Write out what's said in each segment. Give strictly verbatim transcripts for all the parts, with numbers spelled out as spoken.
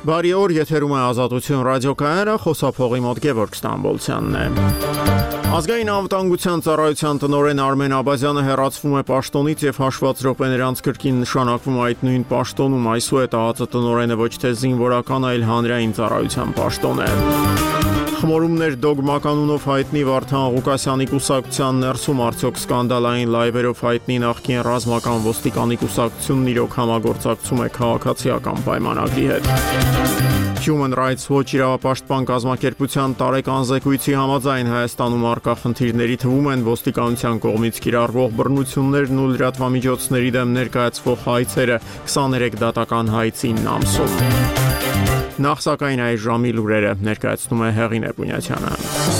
Բարի օր, եթերում է Ազատություն ռադիոկայանը, խոսափողի մոտ Գևորգ Ստամբոլցյանն է։ Ազգային անվտանգության ծառայության տնօրեն Արմեն Աբազյանը հեռացվում է պաշտոնից եւ հաշված րոպեներ անց կրկին նշանակվում այդ նույն պաշտոնում, այսուհետ ԱԱԾ տնօրենը ոչ թե զինվորական, այլ հանրային ծառայության պաշտոն է։ Խմորումներ դոգմականունով հայտնի Վարդան Ղուկասյանի կուսակցության ներսում արդյոք սկանդալային լայվերով հայտնի նախկին ռազմական ոստիկանի կուսակցությունն իրոք համագործակցում է քաղաքացիական պայմանագրի հետ։ Human Rights Watch իրավապաշտպան կազմակերպության տարեկան զեկույցի համաձայն Հայաստանում առկա խնդիրների թվում են ոստիկանության կողմից կիրառվող բռնություններն ու լրատվամիջոցների դեմ ներկայացվող հայցերը քսաներեք դատական հայցին ամսում։ Նախ սակայն այս ժամի լուրերը ներկայացնում է Հեղինե Պունյացյանը։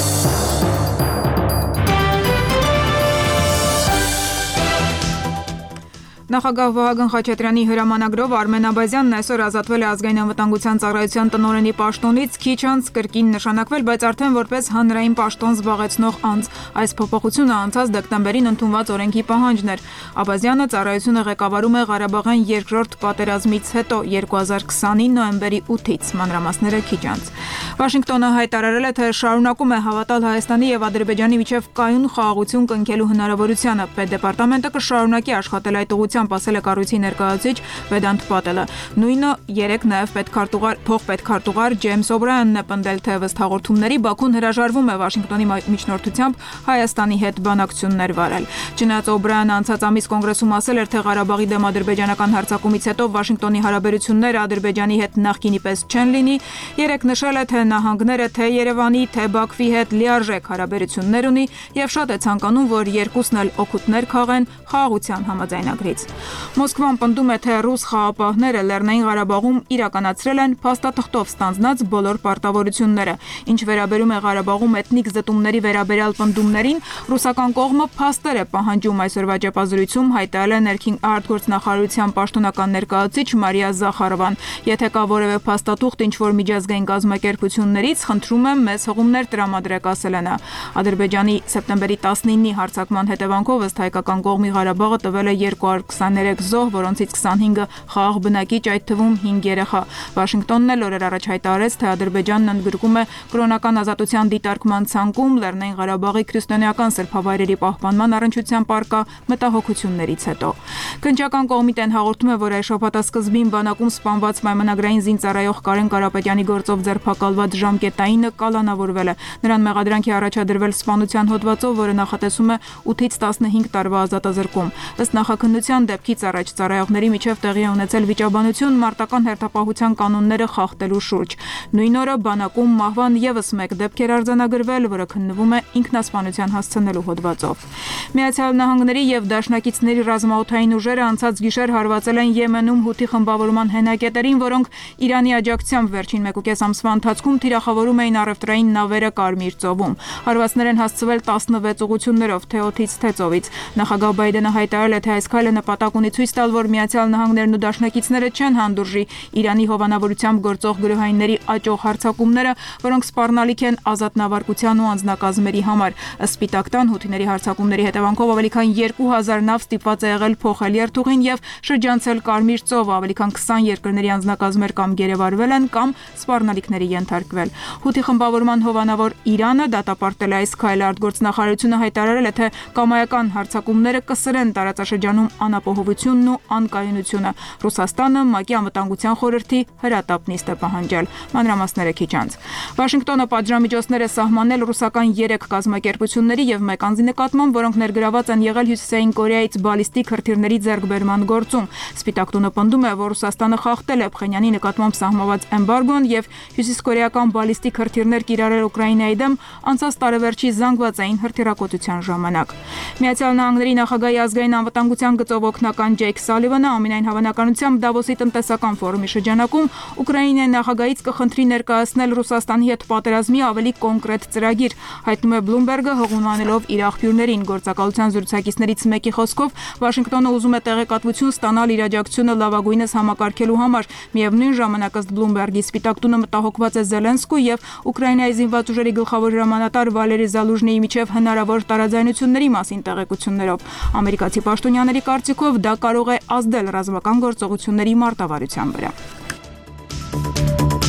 Նախագահ Վահագն Խաչատրյանի հրամանագրով Արմեն Աբազյանն այսօր ազատվել է ազգային անվտանգության ծառայության տնօրենի պաշտոնից, քիչ անց կրկին նշանակվել, բայց արդեն որպես հանրային պաշտոն զբաղեցնող անձ։ Այս փոփոխությունը անցած դեկտեմբերին ընդունված օրենքի պահանջն էր։ Աբազյանը ծառայությունը ղեկավարում է Ղարաբաղյան երկրորդ պատերազմից հետո երկու հազար քսանի նոյեմբերի ութից, մանրամասները քիչ անց։ Վաշինգտոնը հայտարարել է, թե շարունակում է հավատալ Հայաստանի եւ Ադրբեջանի միջև կայուն խաղաղություն կնքելու հնարավորությանը։ Պետդեպարտամենտը կշարունակի աշխատել այդ ուղղությամբ, ասել է կառույցի ներկայացուցիչ Վեդանտ Պատելը։ Նույնը երեկ նաև պետքարտուղար փոխպետքարտուղար Ջեյմս Օբրայանն է պնդել, թե ըստ հաղորդումների Բաքուն հրաժարվում է Վաշինգտոնի միջնորդությամբ Հայաստանի հետ բանակցություններ վարել։ Չնայած Օբրայանը անցած ամիս կոնգրեսում ասել էր, թե Ղարաբաղի դեմ ադրբեջանական հարձակումից հետո Վաշինգտոնի հարաբերությունները Ադրբեջանի հետ նախկինի պես չեն լինի, երեկ նշել է, թե նահանգները թե Երևանի, թե Բաքվի հետ լիարժեք հարաբերություններ ունի եւ շատ է ցանկանում, որ երկուսն էլ օգուտներ քաղեն խաղաղության համաձայնագրից։ Մոսկվան պնդում է, թե ռուս խաղապահները Լեռնային Ղարաբաղում իրականացրել են փաստաթղթով ստանձնած բոլոր պարտավորությունները։ Ինչ վերաբերում է Ղարաբաղում էթնիկ զտումների վերաբերյալ պնդումներին, ռուսական կողմը փաստեր է պահանջում այսօրվա ճեպազրույցում, հայտարարել է ներքին արտգործնախարարության պաշտոնական ներկայացուցիչ Մարիա Զախարովան։ Եթե կա որևէ փաստաթուղթ ինչ-որ միջազգային կազմակերպություններից, խնդրում եմ մեզ հղումներ տրամադրեք, ասել է նա։ Ադրբեջանի սեպտեմբերի տասնինի հարձակման հետևանքով ըստ հայկական կողմի Ղարաբաղը տվել է երկու հարյուր քսաներեք զոհ, որոնցից քսանհինգը խաղաղ բնակիչ, այդ թվում հինգ երեխա։ Վաշինգտոնն էլ օրեր առաջ հայտարարեց, թե Ադրբեջանն ընդգրկում է կրոնական ազատության դիտարկման ցանկում Լեռնային Ղարաբաղի քրիստոնեական սրբավայրերի պահպանման առընչությամբ արկա մտահոգություններից հետո։ Քննչական կոմիտեն հաղորդում է, որ այս շաբաթ սկզբին բանակում սպանված պայմանագրային զինծառայող Կարեն Կարապետյանի գործով ձերբակալված ժամկետայինը կալանավորվել է։ Նրան մեղադրանքի առաջադրվել սպանության հոդվածով, որը նախատեսում է ութից տասնհինգ տարվա ազատազրկում։ Ըստ նախաքննության դեպքից առաջ ծառայողների միջև տեղի է ունեցել վիճաբանություն մարտական հերթապահության կանոնները խախտելու շուրջ։ Նույն օրը բանակում մահվան ևս մեկ դեպք էր արձանագրվել, որը քննվում է ինքնասպանության հասցնելու հոդվածով։ Միացյալ Նահանգների եւ դաշնակիցների ռազմաօդային ուժերը անցած գիշեր հարվածել են Եմենում Հութի խմբավորման հենակետերին, որոնք Իրանի աջակցությամբ վերջին մեկուկես ամսվա ընթացքում թիրախավորում էին առևտրային նավերը Կարմիր ծովում։ Հարվածներ են հասցվել տասնվեց ուղղություններով, թե օդից, թե ծովից։ Նախագահ Բայդենը հայտարարել է, թե այս քայլը նպատակ ունի ցույց տալ, որ Միացյալ Նահանգներն ու դաշնակիցները չեն հանդուրժի Իրանի հովանավորությամբ գործող գրոհայինների աճող հարձակումները, որոնք սպառնալիք են ազատ նավարկության ու անձնակազմերի համար։ Ըստ Սպիտակ տան Հութիների հարձակումների հետևանքով ավելի քան երկու հազար նավ ստիպված է եղել փոխել երթուղին եւ շրջանցել Կարմիր ծով, ավելի քան քսան երկրների անձնակազմեր կամ գերեվարվել են կամ սպառնալիքների ենթարկվել։ Հութի խմբավորման հովանավոր Իրանը դատապարտել է այս քայլը։ Արտգործնախարարությունը հայտարարել է, թե կամայական հարձակումները կսրեն տարածաշրջանում անապահովությունն ու անկայունությունը։ Ռուսաստանը ՄԱԿ-ի անվտանգության խորհրդի հրատապ նիստ է պահանջել։ Մանրամասները քիչ անց։ Վաշինգտոնը պատժամիջոցներ է սահմանել ռուսական երեք կազմակերպությունների եւ մեկ անձի նկատմամբ, որոնք ներգրաված են եղել Հյուսիսային Կորեայից բալիստիկ հրթիռների ձեռքբերման գործում։ Սպիտակ տունը պնդում է, որ Ռուսաստանը խախտել է Փխենյանի նկատմամբ սահմանված էմբարգոն եւ հյուսիսկորեական բալիստիկ հրթիռներ կիրառել Ուկրաինայի դեմ անցած տարեվերջի զանգվածային հրթիռակոծության ժամանակ։ Միացյալ Նահանգների նախագահի ազգային անվտանգության գծով օգնական Ջեյք Սալիվանը ամենայն հավանականությամբ Դավոսի տնտեսական ֆորումի շրջանակում Ուկրաինայի նախագահից կխնդրի ներկայացնել Ռուսաստանի հետ պատերազմի ավելի կոնկրետ ծրագիր, հայտնում է Bloomberg-ը հղումանելով իր աղբյուրներին։ Գործակալության զրուցակիցներից մեկի խոսքով Վաշինգտոնը ուզում է տեղեկատվություն ստանալ իր աջակցությունը լավագույնս համակարգելու համար։ Միևնույն ժամանակ ըստ Bloomberg-ի Սպիտակ տունը մտահոգված է Զելենսկու եւ Ուկրաինայի զինված ուժերի գլխավոր հրամանատար Վալերի Զալուժնիի միջև հնարավոր տարաձայնությունների մասին տեղեկություններով։ Ամերիկացի պաշտոնյաների կարծիքով դա կարող է ազդել ռազմական գործողությունների մարտավարության վրա։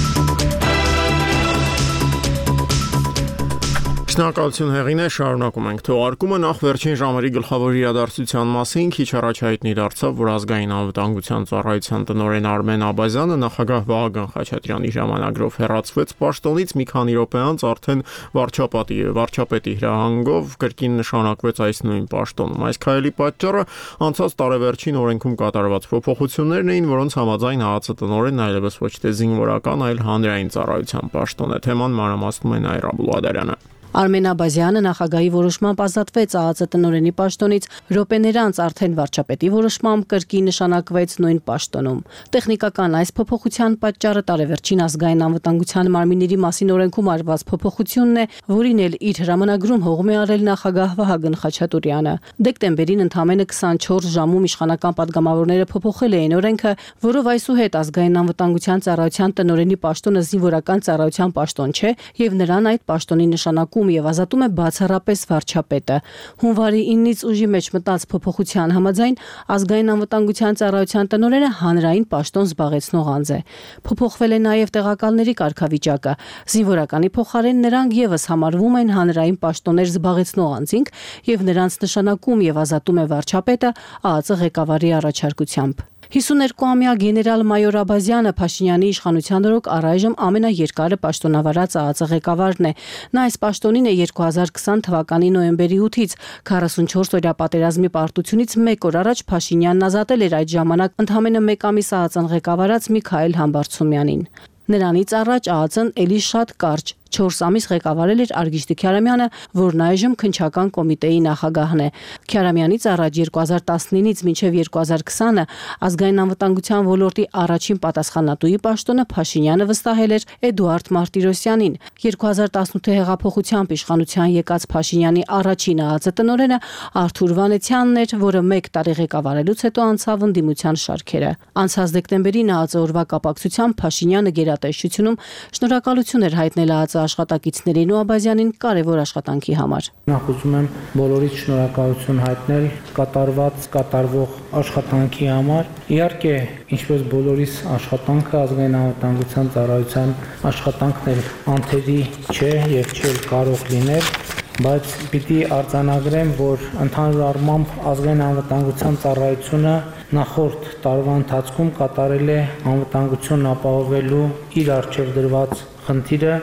Շնորհակալություն հեղինե, շարունակում ենք թողարկումը նախ վերջին ժամերի գլխավոր իրադարձության մասին քիչ առաջ հայտնի դարձավ, որ ազգային անվտանգության ծառայության տնօրեն Արմեն Աբազյանը նախագահ Վահագն Խաչատրյանի ժամանագրով հեռացվեց պաշտոնից մի քանի րոպե անց արդեն վարչապետի վարչապետի հրահանգով կրկին նշանակվեց այս նույն պաշտոնում։ Այս քայլի պատճառը անցած տարեվերջին օրենքում կատարված փոփոխություններն էին, որոնց համաձայն ՀԱԱՑ տնօրենն այլևս ոչ թե զինվորական, այլ հանրային ծառայության պաշտոն է։ Թեման մանրամասնում է Նաիրա Բուլադարյանը։ Արմեն Աբազյանը նախագահի որոշմամբ ազատվեց ԱԱԾ տնօրենի պաշտոնից, րոպեներ անց արդեն վարչապետի որոշմամբ կրկին նշանակվեց նույն պաշտոնում։ Տեխնիկական այս փոփոխության պատճառը տարեվերջին ազգային անվտանգության մարմինների մասին օրենքում արված փոփոխությունն է, որին էլ իր հրամանագրում հողմ է արել նախագահ Վահագն Խաչատուրյանը։ Դեկտեմբերին ընդամենը քսանչորս ժամում իշխանական падգամավորները փոփոխել էին օրենքը, որով այսուհետ ազգային անվտանգության ծառայության տնօրենի պաշտոնը զինվորական ծառայության պաշտոն չէ եւ նրան այդ պաշտոնի նշանակում եւ ազատում է բացառապես վարչապետը։ Հունվարի իննից ուժի մեջ մտած փոփոխության համաձայն ազգային անվտանգության ծառայության տնօրենը հանրային պաշտոն զբաղեցնող անձ է։ Փոփոխվել է նաեւ տեղակալների կարգավիճակը։ Զինվորականի փոխարեն նրանք եւս համարվում են հանրային պաշտոններ զբաղեցնող անձինք եւ նրանց նշանակում եւ ազատում է վարչապետը ԱԱԾ ղեկավարի առաջարկությամբ։ հիսուներկուամյա գեներալ-մայոր Աբազյանը Փաշինյանի իշխանության օրոք առայժմ ամենաերկարը պաշտոնավարած ԱԱԾ ղեկավարն է։ Նա այս պաշտոնին է երկու հազար քսան թվականի նոյեմբերի ութից քառասունչորս օրյա պատերազմի պարտությունից մեկ օր առաջ Փաշինյանն ազատել էր այդ ժամանակ ընդամենը մեկ ամիս ԱԱԾ-ն ղեկավարած Միքայել Համբարձումյանին։ Նրանից առաջ ԱԱԾ-ն էլի շատ կարճ չորս ամիս ղեկավարել էր Արգիշտի Քյարամյանը, որն այժմ քննչական կոմիտեի նախագահն է։ Քյարամյանից առաջ երկու հազար տասնինից մինչև երկու հազար քսանը ազգային անվտանգության ոլորտի առաջին պատասխանատուի պաշտոնը Փաշինյանը վստահել էր Էդուարդ Մարտիրոսյանին։ երկու հազար տասնութի հեղափոխությամբ իշխանության եկած Փաշինյանի առաջին ԱԱԾ տնօրենը Արթուր Վանեցյանն էր, որը մեկ տարի ղեկավարելուց հետո անցավ ընդդիմության շարքերը։ Անցած դեկտեմբերին ԱԱԾ օրվա կապակցությամբ Փաշինյանը գերատեսչությունում շնորհակալություն էր հայտնել ԱԱԾ աշխատակիցներին ու Աբազյանին կարևոր աշխատանքի համար։ Նախ ուզում եմ բոլորից շնորհակալություն հայտնել կատարված, կատարվող աշխատանքի համար։ Իհարկե, ինչպես բոլորիս աշխատանքը ազգային անվտանգության ծառայության աշխատանքն էլ անթերի չէ եւ չէ կարող լինել, բայց պիտի արձանագրեմ, որ ընդհանուր առմամբ ազգային անվտանգության ծառայությունը նախորդ տարվա ընթացքում կատարել է անվտանգությունն ապահովելու իր առջև դրված խնդիրը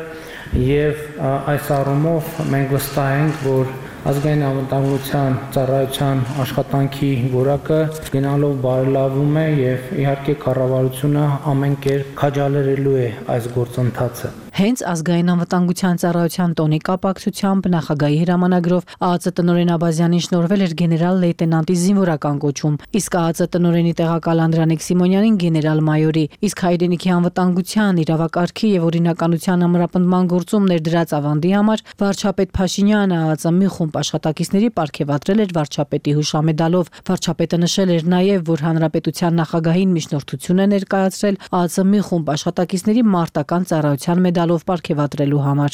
եւ այս առումով մենք վստահ ենք, որ ազգային անվտանգության ծառայության աշխատանքի որակը գնալով բարելավում է եւ իհարկե կառավարությունը ամեն կերպ քաջալերելու է այս գործընթացը։ Հենց ազգային անվտանգության ծառայության տոնի կապակցությամբ նախագահի հրամանագրով ԱԱԾ տնօրեն Աբազյանին շնորհվել էր գեներալ-լեյտենանտի զինվորական կոչում, իսկ ԱԱԾ տնօրենի տեղակալ Անդրանիկ Սիմոնյանին գեներալ-մայորի, իսկ հայրենիքի անվտանգության, իրավակարգի եւ օրինականության ամրապնդման գործում ներդրած ավանդի համար վարչապետ Փաշինյանը ԱԱԾ մի խումբ աշխատակիցների պարգևատրել էր վարչապետի հուշամեդալով։ Վարչապետը նշել էր նաեւ, որ հանրապետության նախագահին միջնորդություն է ներկայացրել ԱԱԾ մի խումբ աշխատակիցների մարտական ծառայության մեդալով պարգևատրելու համար։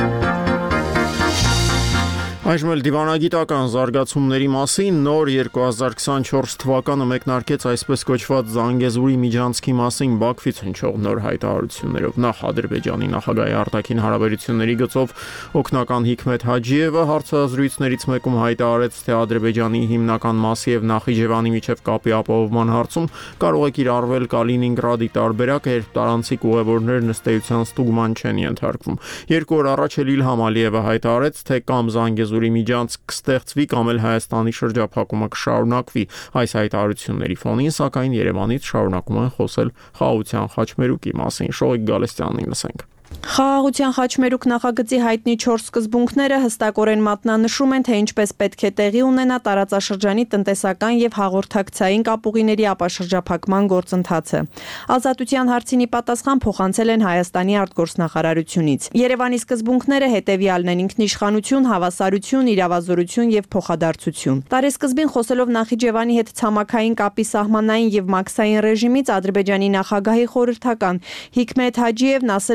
Այժմ էլ դիվանագիտական զարգացումների մասին նոր երկու հազար քսանչորս թվականը մեկնարկեց այսպես կոչված Զանգեզուրի միջանցքի մասին Բաքվից հնչող նոր հայտարարություններով։ Նախ Ադրբեջանի նախագահի արտաքին հարաբերությունների գծով օգնական Հիկմետ Հաջիևը հարցազրույցներից մեկում հայտարարեց, թե Ադրբեջանի հիմնական մասի եւ Նախիջևանի միջև կապի ապահովման հարցում կարող է կիրառվել Կալինինգրադի տարբերակը, երբ տարանցիկ ուղևորներն ըստ էության ստուգման չեն ենթարկվում։ Երկու օր առաջ էլ Իլհամ Ալիևը հայտարարեց, թե կամ Զանգեզուրի միջանցք կստեղծվի կամ էլ Հայաստանի շրջափակումը կշարունակվի։ Այս հայտարարությունների ֆոնին, սակայն Երևանից շարունակում են խոսել խաղաղության խաչմերուկի մասին։ Շողիկ Գալստյանին լսենք։ Խաղաղության խաչմերուկ նախագծի հայտնի չորս սկզբունքները հստակորեն մատնանշում են, թե ինչպես պետք է տեղի ունենա տարածաշրջանի տնտեսական եւ հաղորդակցային կապուղիների ապաշրջափակման գործընթացը։ Ազատության հարցին ի պատասխան փոխանցել են Հայաստանի արտգործնախարարությունից։ Երևանի սկզբունքները հետեւյալն են՝ ինքնիշխանություն, հավասարություն, իրավազորություն եւ փոխադարձություն։ Տարեսկզբին խոսելով Նախիջևանի հետ ցամաքային կապի սահմանային եւ մաքսային ռեժիմից Ադրբեջանի նախագահի խորհրդական Հիկմետ Հաջիևն ասել էր, թե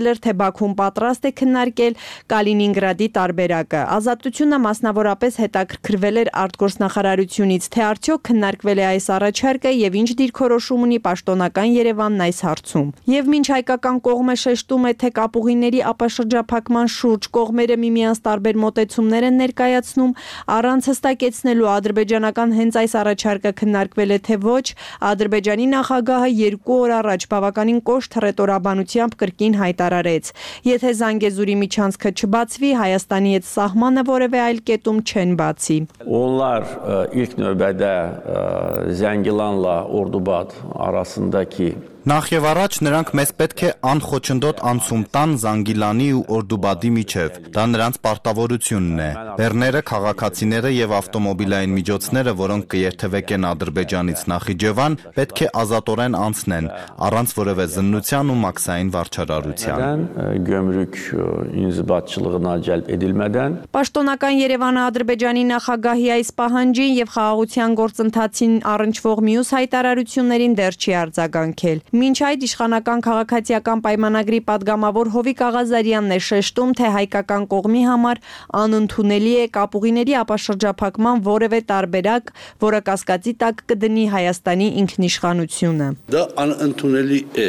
Բաքուն պատրաստ է քննարկել Կալինինգրադի տարբերակը։ Ազատությունը մասնավորապես հետաքրքրվել էր արտգործնախարարությունից, թե արդյոք քննարկվել է այս առաջարկը եւ ինչ դիրքորոշում ունի պաշտոնական Երևանն այս հարցում։ Եվ մինչ հայկական կողմը շեշտում է, թե կապուղիների ապաշրջափակման շուրջ կողմերը միմյանց տարբեր մոտեցումներ են ներկայացնում, առանց հստակեցնելու ադրբեջանական հենց այս առաջարկը քննարկվել է թե ոչ, Ադրբեջանի նախագահը երկու օր առաջ բավականին կոշտ հռետորաբանությամբ կրկին հայտարարեց. եթե Զանգեզուրի միջանցքը չբացվի, Հայաստանի հետ սահմանը որևէ այլ կետում չեն բացի։ Onlar ilk növbədə Zəngilanla Ordubad arasındakı Նախ եւ առաջ նրանք մեզ պետք է անխոչնդոտ անցում տան Զանգիլանի ու Օրդուբադի միջև։ Դա նրանց պարտավորությունն է։ Բեռները, քաղաքացիները եւ ավտոմոբիլային միջոցները, որոնք կերթևեկեն Ադրբեջանից Նախիջևան, պետք է ազատորեն անցնեն, առանց որևէ զննության ու մաքսային վարչարարության։ Gömrük inzibatçılığına cəlb edilmədən Պաշտոնական Երևանը Ադրբեջանի նախագահի այս պահանջին եւ խաղաղության գործընթացին առնչվող մյուս հայտարարություններին դեռ չի արձագանքել։ Մինչ այդ իշխանական քաղաքացիական պայմանագրի падգամավոր Հովիկ Աղազարյանն է շեշտում, թե հայկական կողմի համար անընդունելի է կապուղիների ապաշրջափակման որևէ տարբերակ, որը կասկածի տակ կդնի Հայաստանի ինքնիշխանությունը։ Դա անընդունելի է։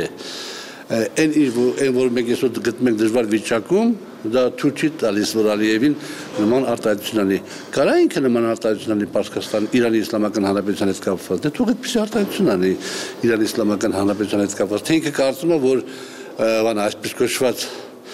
Այն ինչ որ մենք այսօր գտնում ենք դժվար վիճակում, դա թույլ չի տալիս, որ Ալիևին նման արտահայտություն անի։ Կարա ինքը նման արտահայտություն անի Պարսկաստան Իրանի Իսլամական Հանրապետության հետ կապված։ Դե թող այդպիսի արտահայտություն անի Իրանի Իսլամական Հանրապետության հետ կապված։ Թե ինքը կարծում է, որ բան այսպես կոչված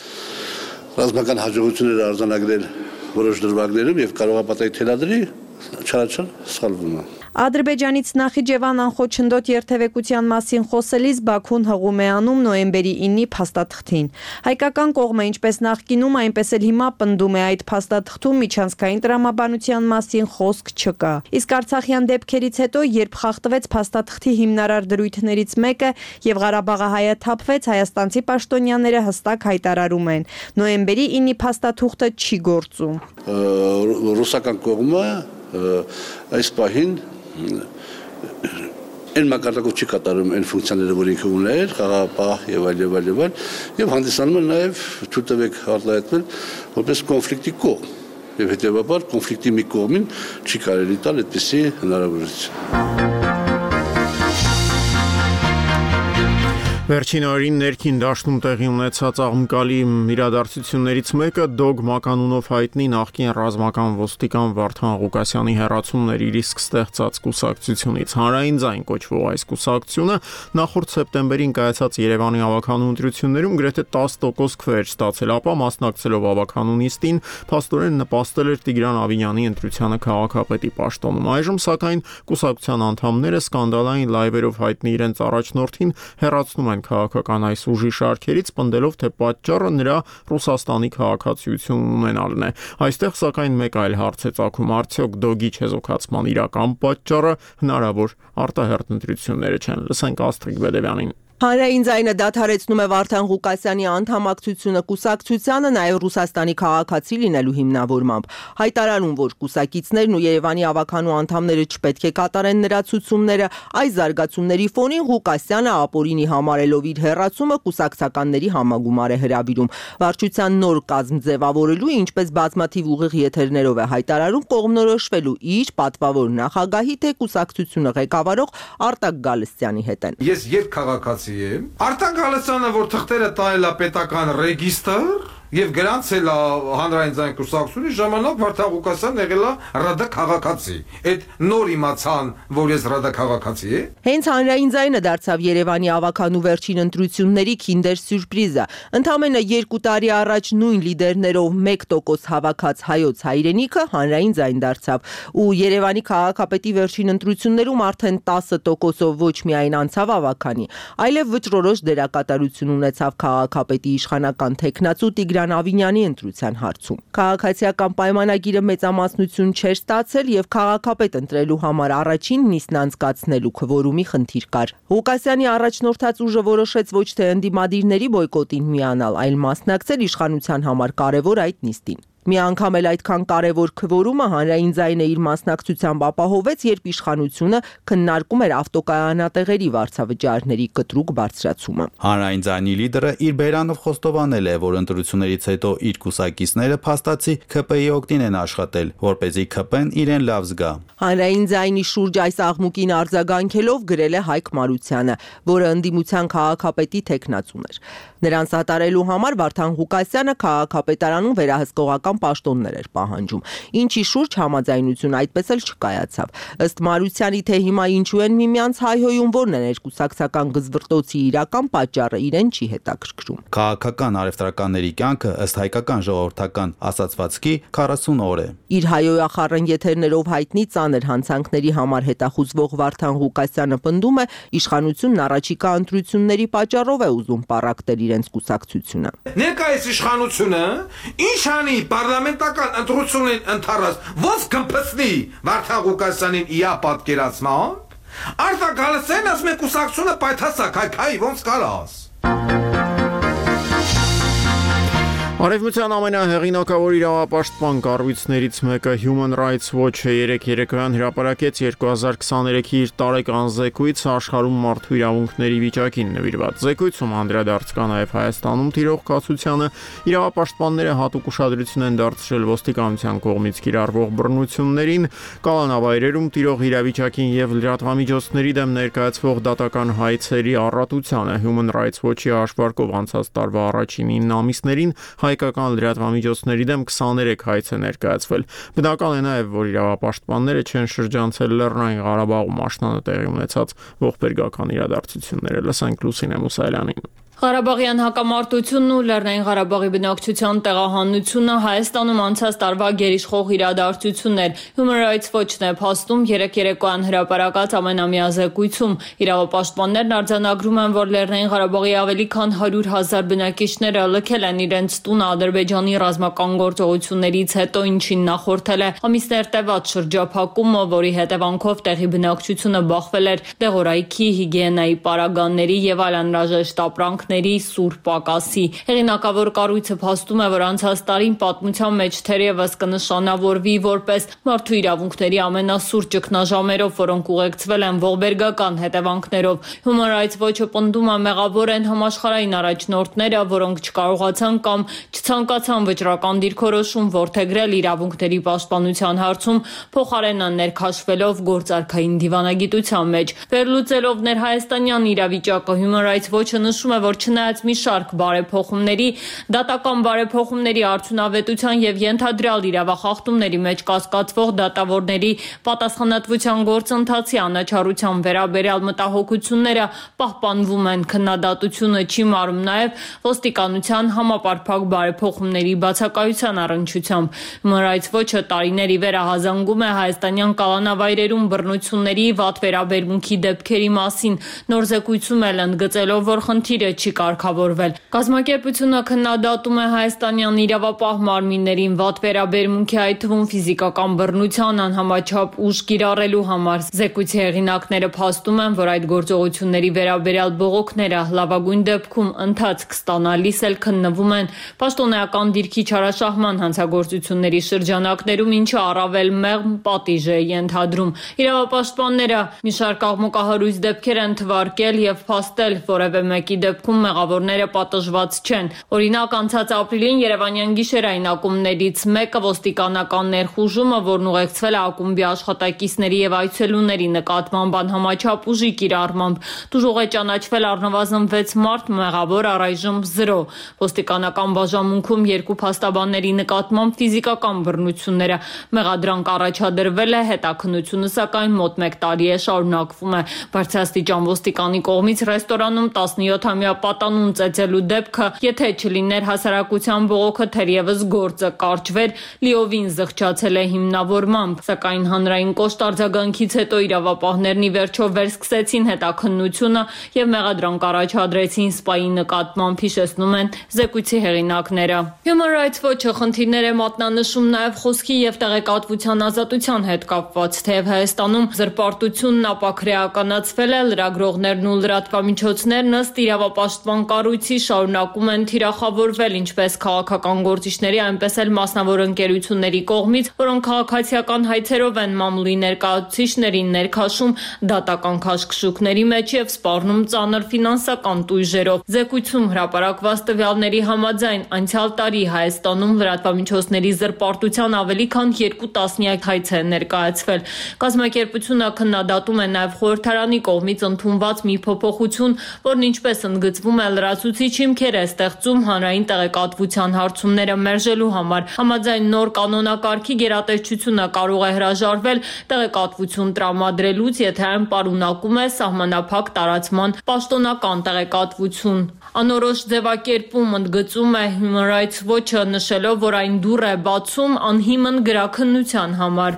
ռազմական հաջողություններ արձանագրել որոշ դրվագներում եւ կարող է պատահի թելադրի, չարաչար սխալվում է։ Ադրբեջանից Նախիջևան անխոչնդոտ երթևեկության մասին խոսելիս Բաքուն հղում է անում նոյեմբերի ինի փաստաթղթին։ Հայկական կողմը ինչպես նախկինում, այնպես էլ հիմա պնդում է այդ փաստաթղթում միջանցքային տրամաբանության մասին խոսք չկա։ Իսկ Արցախյան դեպքերից հետո, երբ խախտվեց փաստաթղթի հիմնարար դրույթներից մեկը եւ Ղարաբաղը հայաթափվեց, հայաստանցի պաշտոնյաները հստակ հայտարարում են. նոյեմբերի ինի փաստաթուղթը չի գործում։ Ռուսական կողմը այս պահին Այն մակարդակով չի կատարում այն ֆունկցիաները, որ ինքը ուներ, խաղապահ եւ այլ եւ այլ եւ այլ, եւ հանդիսանում է նաեւ թույլ տվեք արտահայտվել որպես կոնֆլիկտի կողմ, եւ հետեւաբար կոնֆլիկտի մի կողմին չի կարելի տալ այդպիսի հնարավորություն։ Վերջին օրերին ներքին դաշտում տեղի ունեցած աղմկալի իրադարձություններից մեկը Դոգմակ անունով հայտնի նախկին ռազմական ոստիկան Վարդան Ղուկասյանի հեռացումն էր իր իսկ ստեղծած կուսակցությունից։ Հանրային ձայն կոչվող այս կուսակցությունը նախորդ սեպտեմբերին կայացած Երևանի ավականու ընտրություններում գրեթե տասը տոկոս քվեր ստացել, ապա մասնակցելով ավականու նիստին փաստորեն նպաստել էր Տիգրան Ավինյանի ընտրությանը քաղաքապետի պաշտոնում։ Այժմ սակայն կուսակցության անդամները սկանդալային լայվերով հայտնի իրենց առաջնորդին հեռացնում են քաղաքական այս ուժի շարքերից, պնդելով, թե պատճառը նրա Ռուսաստանի քաղաքացիություն ունենալն է։ Այստեղ սակայն մեկ այլ հարց է ծագում. արդյոք Դոգի չեզոքացման իրական պատճառը հնարավոր արտահերթ ընտրությունները չեն։ Լսենք Աստրիկ Բեդևյանին։ Հանրային ձայնը դադարեցնում է Վարդան Ղուկասյանի անդամակցությունը կուսակցությանը նաև Ռուսաստանի քաղաքացի լինելու հիմնավորմամբ։ Հայտարարում, որ կուսակիցներն ու Երևանի ավականու անդամները չպետք է կատարեն նրա ցուցումները, այս զարգացումների ֆոնին Ղուկասյանը ապօրինի համարելով իր հեռացումը կուսակցականների համագումար է հրավիրում։ Վարչության նոր կազմ ձևավորելու, ինչպես բազմաթիվ ուղիղ եթերներով է հայտարարում, կողմնորոշվելու իր պատվավոր նախագահի թե կուսակցությունը ղեկավարող Արտակ Գալստյանի հետ են։ Ես երբ քաղաքացի Արտակ Գալստյանը, որ թղթերը տայել է պետական ռեգիստր եւ գրանցել է հանրային ձայն կուսակցությունի ժամանակ Վարդան Ղուկասյանն եղել է ՌԴ քաղաքացի։ Այդ նոր իմացան, որ ես ՌԴ քաղաքացի եմ։ Հենց հանրային ձայնը դարձավ Երևանի ավականու վերջին ընտրությունների քինդեր սյուրպրիզը։ Ընդամենը երկու տարի առաջ նույն լիդերներով մեկ տոկոս հավաքած հայոց հայրենիքը հանրային ձայն դարձավ, ու Երևանի քաղաքապետի վերջին ընտրություններում արդեն տասը տոկոսով ոչ միայն անցավ ավականի, այլև վճռորոշ դերակատարություն ունեցավ քաղաքապետի իշխանական թեկնածու Տիգրան Ավինյանի ընտրության հարցում։ Քաղաքացիական պայմանագիրը մեծամասնություն չէր ստացել եւ քաղաքապետ ընտրելու համար առաջին նիստն անցկացնելու քվորումի խնդիր կար։ Ղուկասյանի առաջնորդած ուժը որոշեց ոչ թե ընդդիմադիրների բոյկոտին միանալ, այլ մասնակցել իշխանության համար կարևոր այդ նիստին։ Մի անգամ էլ այդքան կարևոր քվորումը հանրային ձայնը իր մասնակցությամբ ապահովեց, երբ իշխանությունը քննարկում էր ավտոկայանատեղերի վարձավճարների կտրուկ բարձրացումը։ Հանրային ձայնի լիդերը իր բերանով խոստովանել է, որ ընտրություններից հետո իր կուսակիցները փաստացի K P-ի օգտին են աշխատել, որպեսզի K P-ն իրեն լավ զգա։ Հանրային ձայնի շուրջ այս աղմուկին արձագանքելով գրել է Հայկ Մարությանը, որը ընդդիմության քաղաքապետի թեկնածուն էր։ Նրան սատարելու համար Վարդան Ղուկասյանը քաղաքապետարանում վերահսկողական պաշտոններ էր պահանջում, ինչի շուրջ համաձայնություն այդպես էլ չկայացավ։ Ըստ Մարությանի, թե հիմա ինչու են միմյանց հայհոյում, որն է ներկուսակցական գզվրտոցի իրական պատճառը, իրեն չի հետաքրքրում։ Քաղաքական առևտրականների կյանքը ըստ հայկական ժողովրդական ասացվածքի քառասուն օր է։ Իր հայոյախառն եթերներով հայտնի ծանր հանցանքների համար հետախուզվող Վարդան Ղուկասյանը պնդում է, իշխանությունն առաջիկա ընտրությունների պատճառով է ուզում պառակտել իրենց կուսակցությունը։ Ներկայիս իշխանությունը ինչ անի պարլամենտական ընտրություններին ընթառած ոնց կմփսնի Վարդան Ղուկասյանին իա պատկերացման։ Արտակ Ղալստյան ասում է կուսակցությունը պայթասա քայքայ ոնց կարաս։ Արևմտյան ամենահեղինակավոր իրավապաշտպան կառույցներից մեկը Human Rights Watch-ը երեկ երեկոյան հրապարակեց երկու հազար քսաներեքի իր տարեկան զեկույցը աշխարհում մարդու իրավունքների վիճակին նվիրված։ Զեկույցում անդրադարձ կա նաև Հայաստանում տիրող կացությանը, իրավապաշտպանները հատուկ ուշադրություն են դարձրել ոստիկանության կողմից կիրառվող բռնություններին, կալանավայրերում տիրող իրավիճակին եւ լրատվամիջոցների դեմ ներկայացվող դատական հայցերի առատությանը։ Human Rights Watch-ի հաշվարկով անցած տարվա առաջին ինը ամիսներին հայկական լրատվամիջոցների դեմ քսաներեք հայց է ներկայացվել։ Բնական է նաև, որ իրավապաշտպանները չեն շրջանցել Լեռնային Ղարաբաղում աշնանը տեղի ունեցած ողբերգական իրադարձությունները։ Լսենք Լուսինե Մուսայելյանին։ Ղարաբաղյան հակամարտությունն ու Լեռնային Ղարաբաղի բնակչության տեղահանությունը Հայաստանում անցած տարվա գերիշխող իրադարձությունն էր։ Human Rights Watch-ն է փաստում երեկ երեկոյան հրապարակած ամենամյա զեկույցում։ Իրավապաշտպաններն արձանագրում են, որ Լեռնային Ղարաբաղի ավելի քան հարյուր հազար բնակիչները լքել են իրենց տունը Ադրբեջանի ռազմական գործողություններից հետո, ինչին նախորդել է ամիսներ տևած շրջափակումը, որի հետևանքով տեղի բնակչությունը բախվել էր դեղորայքի, հիգիենայի պարագաների եւ այլ անհրաժեշտ ապրանքների սուր պակասի։ Հեղինակավոր կառույցը փաստում է, որ անցած տարին պատմության մեջ թերևս կնշանավորվի որպես մարդու իրավունքների ամենասուր ճգնաժամերով, որոնք ուղեկցվել են ողբերգական հետևանքներով։ Human Rights Watch-ը պնդում է, մեղավոր են համաշխարհային առաջնորդները, որոնք չկարողացան կամ չցանկացան վճռական դիրքորոշում որդեգրել իրավունքների պաշտպանության հարցում, փոխարենը ներքաշվելով գործարքային դիվանագիտության մեջ։ Վերլուծելով ներհայաստանյան իրավիճակը, Human Rights Watch-ը նշում է, որ չնայած մի շարք բարեփոխումների, դատական բարեփոխումների արդյունավետության եւ ենթադրյալ իրավախախտումների մեջ կասկածվող դատավորների պատասխանատվության գործընթացի անաչառության վերաբերյալ մտահոգությունները պահպանվում են, քննադատությունը չի մարում նաեւ ոստիկանության համապարփակ բարեփոխումների բացակայության առնչությամբ։ Human Rights Watch-ը տարիների վերահազանգում է հայաստանյան կալանավայրերում բռնությունների վատ վերաբերմունքի դեպքերի մասին, նոր զեկույցում էլ ընդգծելով, որ խնդիրը չի կարգավորվել։ Կազմակերպությունը քննադատում է հայաստանյան իրավապահ մարմիններին վատ վերաբերմունքի, այդ թվում ֆիզիկական բռնության անհամաչափ ուժ կիրառելու համար։ Զեկույցի հեղինակները փաստում են, որ այդ գործողությունների վերաբերյալ բողոքները լավագույն դեպքում ընթացք ստանալիս էլ քննվում են պաշտոնեական դիրքի չարաշահման հանցագործությունների շրջանակներում, ինչը առավել մեղմ պատիժ է ենթադրում։ Իրավապաշտպանները մի շարք աղմուկահարույց դեպքեր են թվարկել եւ փաստել, որևէ մեկի դեպքում մեղավորները պատժված չեն։ Օրինակ, անցած ապրիլին Երևանյան գիշերային ակումբներից մեկը ոստիկանական ներխուժումը, որն ուղեկցվել է ակումբի աշխատակիցների եւ այցելուների նկատմամբ անհամաչափ ուժի կիրառմամբ, դժուժ է ճանաչվել առնվազն վեց մարդ, մեղավոր առայժմ զրո։ Ոստիկանական բաժանմունքում երկու փաստաբանների նկատմամբ ֆիզիկական բռնությունները մեղադրանք առաջադրվել է, հետաքննությունը սակայն մոտ մեկ տարի է շարունակվում է։ Բարձրաստիճան ոստիկանի կողմից ռեստորանում տասնյոթամյա պատանուն ծեծելու դեպքը, եթե չլիներ հասարակության բողոքը, թերևս գործը կարճվեր, լիովին զղջացել է հիմնավորմամբ, սակայն հանրային կոշտ արձագանքից հետո իրավապահներն ի վերջո վերսկսեցին հետաքննությունը եւ մեղադրանք առաջադրեցին սպայի նկատմամբ, հիշեցնում են զեկույցի հեղինակները։ Human Rights Watch-ը խնդիրներ է մատնանշում նաեւ խոսքի եւ տեղեկատվության ազատության հետ կապված, թեև Հայաստանում զրպարտությունն ապաքրեականացվել է, լրագրողներն ու լրատվամիջոցներն ըստ իրավապաշտպան պաշտպան կառույցի շարունակում են թիրախավորվել ինչպես քաղաքական գործիչների, այնպես էլ մասնավոր ընկերությունների կողմից, որոնք քաղաքացիական հայցերով են մամուլի ներկայացուցիչներին ներքաշում դատական քաշքշուկների մեջ եւ սպառնում ծանր ֆինանսական տույժերով։ Զեկույցում հրապարակված տվյալների համաձայն անցյալ տարի Հայաստանում լրատվամիջոցների զրպարտության ավելի քան երկու տասնյակ հայց է ներկայացվել։ Կազմակերպությունը քննադատում է նաեւ խորհրդարանի կողմից ընդունված մի փոփոխություն, որն ինչպես ընդգծվում է լրացուցիչ հիմքեր է ստեղծում հանրային տեղեկատվության հարցումները մերժելու համար։ Համաձայն նոր կանոնակարգի գերատեսչությունը կարող է հրաժարվել տեղեկատվություն տրամադրելուց, եթե այն պարունակում է սահմանափակ տարածման պաշտոնական տեղեկատվություն։ Անորոշ ձևակերպում ընդգծում է Human Rights Watch-ը, նշելով, որ այն դուռ է բացում անհիմն գրաքննության համար։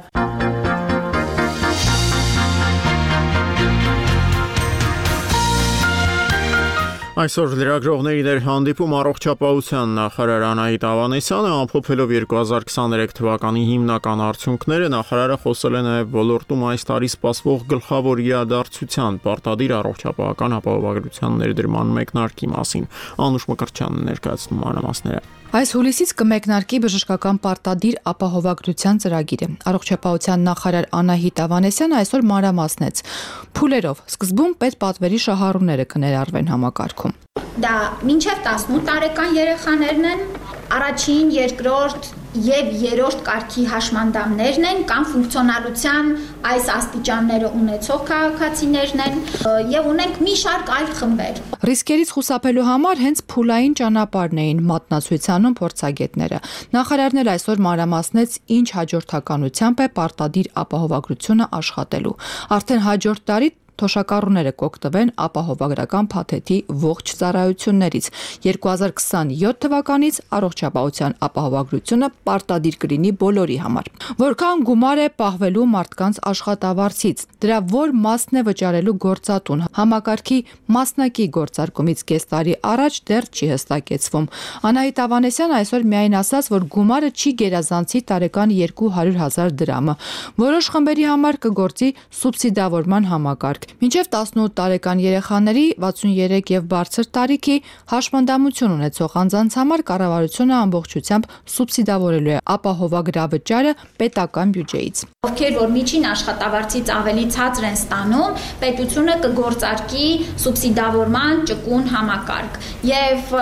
Այսօր լրագրողների դեր հանդիպում առողջապահության նախարար Անահիտ Ավանեսյանը ամփոփելով երկու հազար քսաներեք թվականի հիմնական արդյունքները նախարարը խոսել է նաև ոլորտում այս տարի սպասվող գլխավոր իրադարձության պարտադիր առողջապահական ապահովագրության ներդրման մեկնարկի մասին։ Անուշ Մկրտչյանն ներկայացնում մանրամասները։ Այս հուլիսից կմեկնարկի բժշկական պարտադիր ապահովագրության ծրագիրը։ Առողջապահության նախարար Անահիտ Ավանեսյանը այսօր մանրամասնեց փուլերով։ Սկզբում պետպատվերի շահառուները կներառվեն համակարգում։ Դա մինչև տասնութ տարեկան երեխաներն են, առաջին, երկրորդ եւ երրորդ կարգի հաշմանդամներն են կամ ֆունկցիոնալության այս աստիճանները ունեցող քաղաքացիներն են եւ ունենք մի շարք այլ խմբեր։ Ռիսկերից խուսափելու համար հենց փուլային ճանապարհն էին մատնացույցանում փորձագետները։ Նախարարն էլ այսօր մանրամասնեց, ինչ հաջորդականությամբ է պարտադիր ապահովագրությունը աշխատելու։ Արդեն հաջորդ տարի թոշակառուները կօգտվեն ապահովագրական փաթեթի ողջ ծառայություններից։ երկու հազար քսանյոթ թվականից առողջապահության ապահովագրությունը պարտադիր կլինի բոլորի համար։ Որքան գումար է պահվելու մարդկանց աշխատավարձից, դրա որ մասն է վճարելու գործատուն, համակարգի մասնակի գործարկումից կես տարի առաջ դեռ չի հստակեցվում։ Անահիտ Ավանեսյանը այսօր միայն ասաց, որ գումարը չի գերազանցի տարեկան երկու հարյուր հազար դրամը։ Որոշ խմբերի համար կգործի սուբսիդավորման համակարգ։ Մինչև տասնութ տարեկան երեխաների վաթսուներեք եւ բարձր տարիքի հաշմանդամություն ունեցող անձանց համար կառավարությունը ամբողջությամբ սուբսիդավորելու է ապահովագրավճարը պետական բյուջեից։ Ովքեր որ միջին աշխատավարձից ավելի ցածր են ստանում, պետությունը կգործարկի սուբսիդավորման ճկուն համակարգ եւ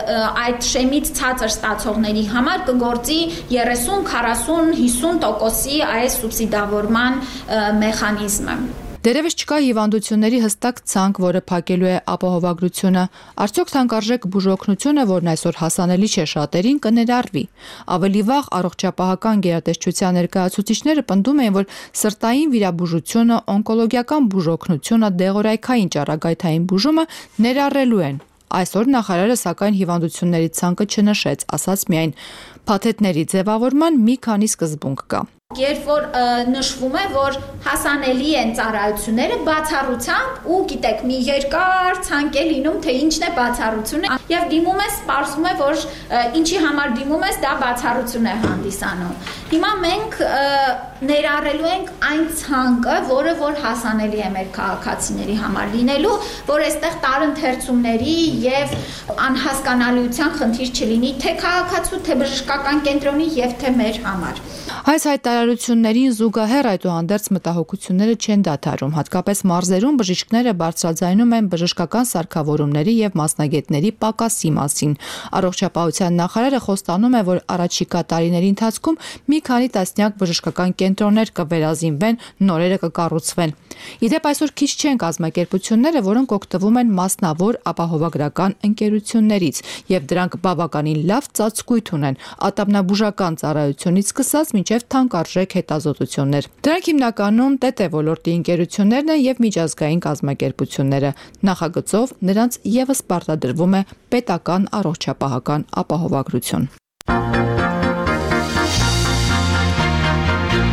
այդ շեմից ցածր ստացողների համար կգործի երեսուն, քառասուն, հիսուն տոկոսի այս սուբսիդավորման մեխանիզմը։ Դերևս չկա հիվանդությունների հստակ ցանկ, որը փակելու է ապահովագրությունը։ Արդյոք թանկարժեք բուժօգնությունը, որն այսօր հասանելի չէ շատերին, կներառվի։ Ավելի վաղ առողջապահական գերատեսչության ներկայացուցիչները պնդում էին, որ սրտային վիրաբուժությունը, օնկոլոգիական բուժօգնությունը, դեղորայքային ճառագայթային բուժումը ներառելու են։ Այսօր նախարարը սակայն հիվանդությունների ցանկը չնշեց, ասաց միայն փաթեթների ձևավորման մի քանի սկզբունք կա։ Երբ որ նշվում է, որ հասանելի են ծառայությունները բացառությամբ ու գիտեք մի երկար ցանկ է լինում, թե ինչն է բացառությունը եւ դիմում ես, սպասում է, որ ինչի համար դիմում ես, դա բացառություն է հանդիսանում։ Հիմա մենք ներառելու ենք այն ցանկը, որը որ հասանելի է մեր քաղաքացիների համար լինելու, որ այստեղ տարընթերցումների եւ անհասկանալիության խնդիր չլինի թե քաղաքացու, թե բժշկական կենտրոնի եւ թե մեր համար։ Այս հայտարարություններին զուգահեռ այդուհանդերձ մտահոգությունները չեն դադարում, հատկապես մարզերում բժիշկները բարձրաձայնում են բժշկական սարքավորումների եւ մասնագետների պակասի մասին։ Առողջապահության նախարարը խոստանում է, որ առաջիկա տարիների ընթացքում մի քանի տասնյակ բժշկական կենտրոններ կվերազինվեն, նորերը կկառուցվեն։ Իդեպ այսօր քիչ չեն կազմակերպությունները, որոնք օգտվում են մասնավոր ապահովագրական ընկերություններից եւ դրանք բավականին լավ ծածկույթ ունեն ատամնաբուժական ծառայությունից սկսած մինչև թանկարժեք հետազոտություններ։ Դրանք հիմնականում ՏՏ ոլորտի ընկերություններն են եւ միջազգային կազմակերպությունները։ Նախագծով նրանց եւս պարտադրվում է պետական առողջապահական ապահովագրություն։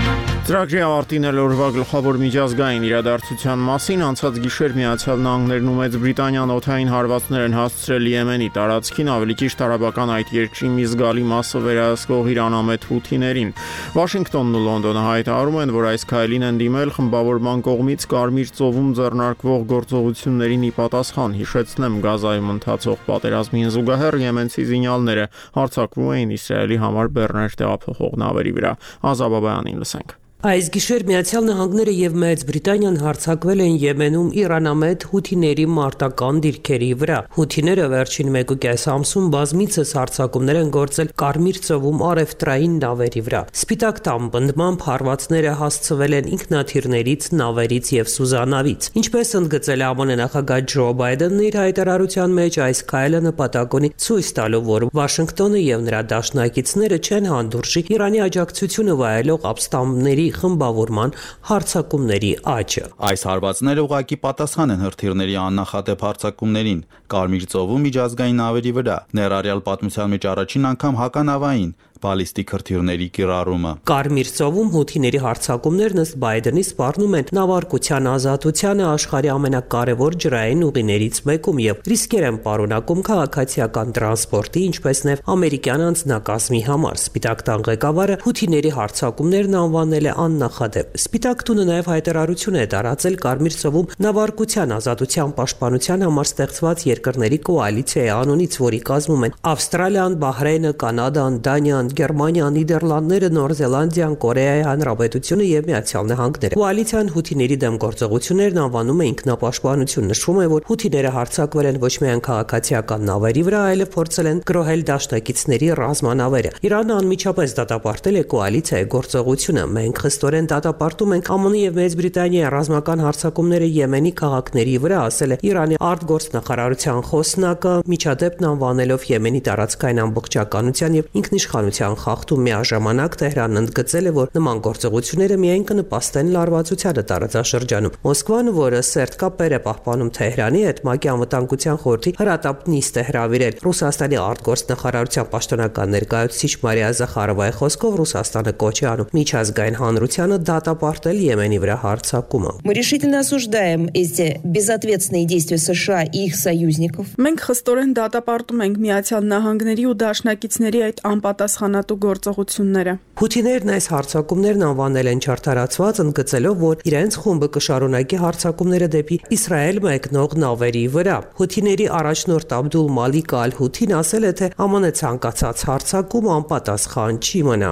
Ծրագրի ավարտին էլ օրվա գլխավոր միջազգային իրադարձության մասին անցած գիշեր Միացյալ Նահանգներն ու Մեծ Բրիտանիան օդային հարվածներ են հասցրել Եմենի տարածքին, ավելի ճիշտ արաբական այդ երկրի մի զգալի մասը վերահսկող իրանամետ հութիներին։ Վաշինգտոնն ու Լոնդոնը հայտարարում են, որ այս քայլին են դիմել խմբավորման կողմից Կարմիր ծովում ձեռնարկվող գործողություններին ի պատասխան։ Հիշեցնեմ, Գազայում ընթացող պատերազմին զուգահեռ եմենցի զինյալները հարձակվում էին Իսրայելի համար բեռներ տեղափոխող նավերի վրա։ Ազաբաբայանին լսենք։ Այս գիշեր Միացյալ Նահանգները եւ Մեծ Բրիտանիան հարձակվել են Եմենում իրանամետ հութիների մարտական դիրքերի վրա։ Հութիները վերջին մեկուկես ամսում բազմիցս հարձակումներ են գործել Կարմիր ծովում արևտրային նավերի վրա։ Սպիտակ տան բնդմամբ հարվածները հասցվել են ինքնաթիռներից, նավերից եւ սուզանավից։ Ինչպես ընդգծել է ԱՄՆ նախագահ Ջո Բայդենն իր հայտարարության մեջ, այս քայլը նպատակ ունի ցույց տալու, որ Վաշինգտոնը եւ նրա դաշնակիցները չեն հանդուրժի Իրանի աջակցությունը վայելող ապստամբների խմբավորման հարձակումների աճը։ Այս հարվածները ուղղակի պատասխան են հրթիռների աննախադեպ հարձակումներին Կարմիր ծովում միջազգային նավերի վրա, ներառյալ պատմության մեջ առաջին անգամ հականավային բալիստիկ հրթիռների կիրառումը։ Կարմիր ծովում հութիների հարձակումներն ըստ Բայդենի սպառնում են նավարկության ազատությանը աշխարհի ամենակարևոր ջրային ուղիներից մեկում եւ ռիսկեր են պարունակում քաղաքացիական տրանսպորտի, ինչպես նաեւ ամերիկյան անձնակազմի համար։ Սպիտակ տան ղեկավարը հութիների հարձակումներն անվանել է աննախադեպ։ Սպիտակ տունը նաեւ հայտարարություն է տարածել Կարմիր ծովում նավարկության ազատության պաշտպանության համար ստեղծված երկրների կոալիցիայի անունից, որի կազմում են Ավստրալիան, Բահրեյնը, Կանադան, Դանիան, Գերմանիան, Նիդերլանդները, Նոր Զելանդիան, Կորեայի Հանրապետությունը եւ Միացյալ Նահանգները։ Կոալիցիան հութիների դեմ գործողություններն անվանում է ինքնապաշտպանություն։ Նշվում է, որ հութիները հարձակվել են ոչ միայն քաղաքացիական նավերի վրա, այլև փորձել են գրոհել դաշնակիցների ռազմանավերը։ Իրանը անմիջապես դատապարտել է կոալիցիայի գործողությունը։ Մենք խստորեն դատապարտում ենք ԱՄՆ եւ Մեծ Բրիտանիայի ռազմական հարձակումները Եմենի քաղաքների վրա, ասել է Իրանի արտգործնախարարության խոսնակը, միջադեպն անվանելով Եմենի տարածքային ամբողջականության եւ ինքնիշխանության խախտում։ Միաժամանակ Թեհրանն ընդգծել է, որ նման գործողությունները միայն կնպաստեն լարվածությանը տարածաշրջանում։ Մոսկվան, որը սերտ կապեր է պահպանում Թեհրանի հետ, ՄԱԿ-ի անվտանգության խորհրդի հրատապ նիստ է հրավիրել։ Ռուսաստանի արտգործնախարարության պաշտոնական ներկայացուցիչ Մարիա Զախարովայի խոսքով Ռուսաստանը կոչ է անում միջազգային հանրությանը դատապարտել Եմենի վրա հարձակումը։ Мы решительно осуждаем эти безответственные действия США и их союзников. Մենք խստորեն դատապարտում ենք Միացյալ Նահանգների ու դաշնակիցների այդ անպատասխանատու գործողությունները։ Հութիներն այս հարձակումներն անվանել են չարթարացված, ընդգծելով, որ իրենց խումբը կշարունակի հարձակումները դեպի Իսրայել մեկնող նավերի վրա։ Հութիների առաջնորդ Աբդուլ Մալիկ Ալ-Հութին ասել է, թե ԱՄՆ ցանկացած հարձակում անպատասխան չի մնա։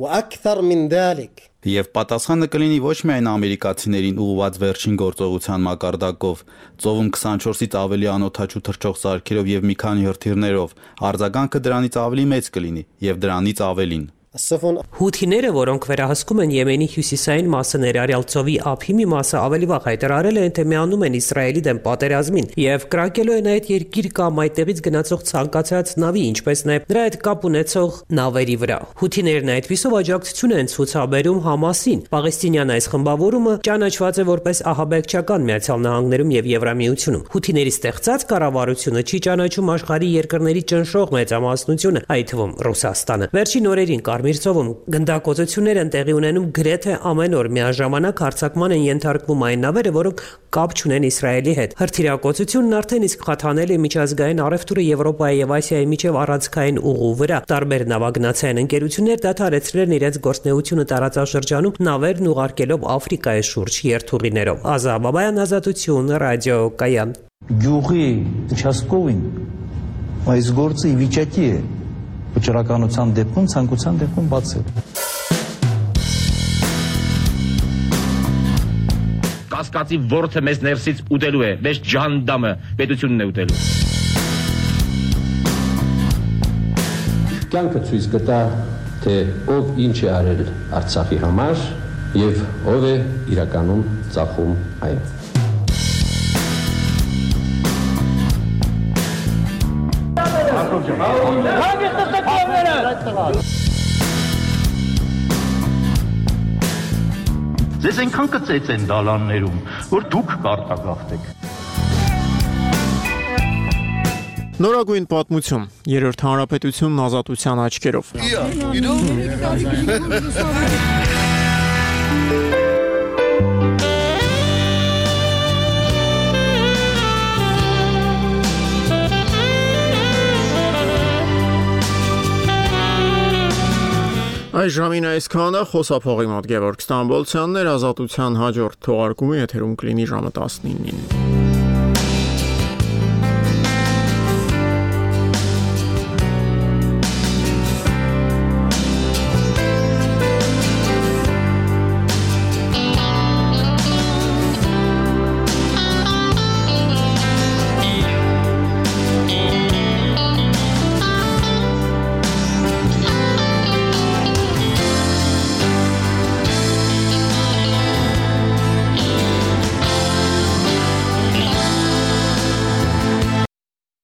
Եվ պատասխանը կլինի ոչ միայն ամերիկացիներին ուղղված վերջին գործողության մակարդակով, ծովում քսանչորսից ավելի անօդաչու թռչող սարքերով եւ մի քանի հրթիռներով, արձագանքը դրանից ավելի մեծ կլինի եւ դրանից ավելին։ Հութիները, որոնք վերահսկում են Եմենի հյուսիսային մասը, ներառյալ ծովի ափի մի մասը, ավելի վաղ հայտարարել են, թե միանում են Իսրայելի դեմ պատերազմին եւ կրակելու են այդ երկիր կամ այդտեղից գնացող ցանկացած նավի, ինչպես նաեւ նրա հետ կապ ունեցող նավերի վրա։ Հութիներն այդպիսով աջակցություն են ցուցաբերում Համասին։ Պաղեստինյան այս խմբավորումը ճանաչված է որպես ահաբեկչական Միացյալ Նահանգներում եւ Եվրամիությունում։ Հութիների ստեղծած կառավարությունը չի ճանաչում աշխարհի երկրների ճնշող մեծամասնությունը, այդ թվում Ռուսաստանը։ Վերջին օրերին Կարմիր ծովում գնդակոծություններ են տեղի ունենում գրեթե ամեն օր։ Միաժամանակ հարձակման են ենթարկվում այն նավերը, որոնք կապ չունեն Իսրայելի հետ։ Հրթիռակոծությունն արդեն իսկ խաթանել է միջազգային առևտուրը Եվրոպայի եւ Ասիայի միջև առանցքային ուղու վրա։ Տարբեր նավագնացային ընկերություններ դադարեցրել են իրենց գործունեությունը տարածաշրջանում, նավերն ուղարկելով Աֆրիկայի շուրջ երթուղիներով։ Ազատ Բաբայան, Ազատություն, ռադիո Կայան։ Գյուղի участковին այս գործը ի վիճակի է վճռականության դեպքում, ցանկության դեպքում բացել։ Կասկածի ворթը մեզ ներսից ուտելու է, մեզ ջանդամը պետությունն է ուտելու։ Կյանքը ցույց կտա, թե ով ինչ է արել Արցախի համար եւ ով է իրականում ծախում այն։ Ձեզ այնքան կծեց են դալաններում, որ դուք կարտագաղթեք։ Նորագույն պատմություն, երրորդ հանրապետությունն ազատության աչքերով։ Այս ժամին այսքանը խոսափողի մոտ Գևորգ Ստամբոլցյանն էր, Ազատության հաջորդ թողարկումը եթերում կլինի ժամը տասնինին։